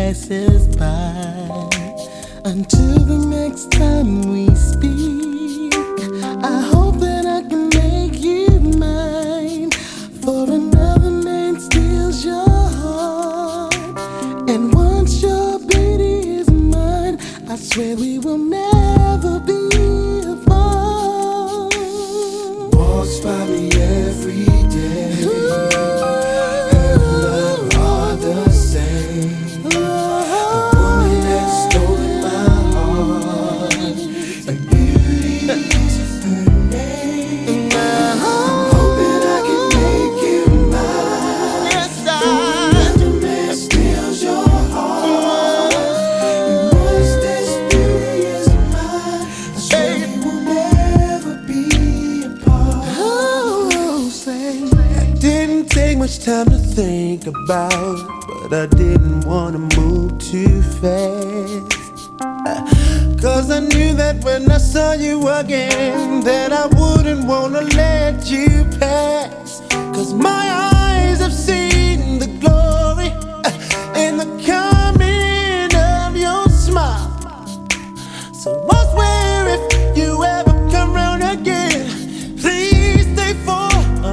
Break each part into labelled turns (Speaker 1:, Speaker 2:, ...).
Speaker 1: passes by. Until the next time we speak, I hope that I can make you mine. For another man steals your heart, and once your beauty is mine, I swear we will never be apart. Walks by me every day. Her love are the same. The woman that stole my heart, and beauty's her name. I'm hoping I can make you mine. Yes, another man steals your heart, and once this beauty is mine, I swear we will never be apart. Oh, say I didn't take much time to think about, but I didn't wanna move too fast. Cause I knew that when I saw you again, that I wouldn't wanna let you pass. Cause my eyes have seen the glory in the coming of your smile. So I swear if you ever come round again, please stay for a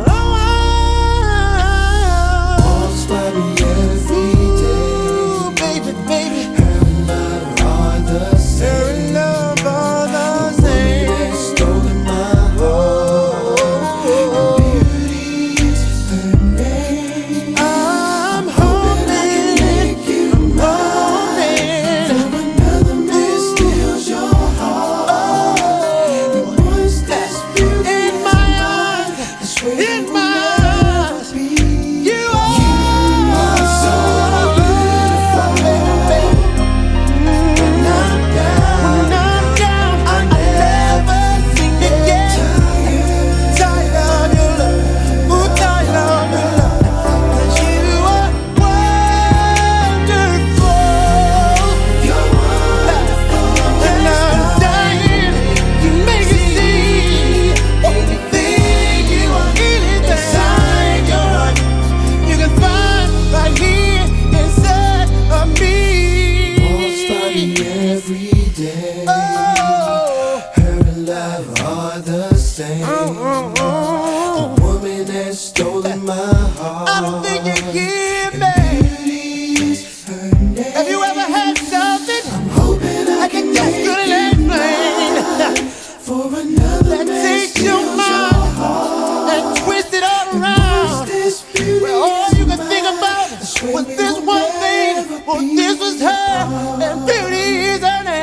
Speaker 1: while. Walks by me every day. Ooh, baby, baby. Her love are the same. Her love are the same. The woman that stole my heart, and beauty's her name. I'm hoping I can make you mine. For another man steals your heart, and once this beauty in my eyes, I swear in my eyes, you are so beautiful, baby. When I'm down, I'll never sing again. Tired of your love, ooh, tired of your love. 'Cause you are wonderful. You're wonderful, and I'm dying to make you see anything you want, anything inside your heart. You can find right here inside of me. Walks by me every day. Oh, her and love are the same. The woman that's stolen my heart, I don't think you hear me. Beauty's her name. Have you ever had something? I'm hoping I can just couldn't explain. For another that takes your mind and twist it all around. Well, all you can think about was this one thing. Well, this was her, and beauty is her name.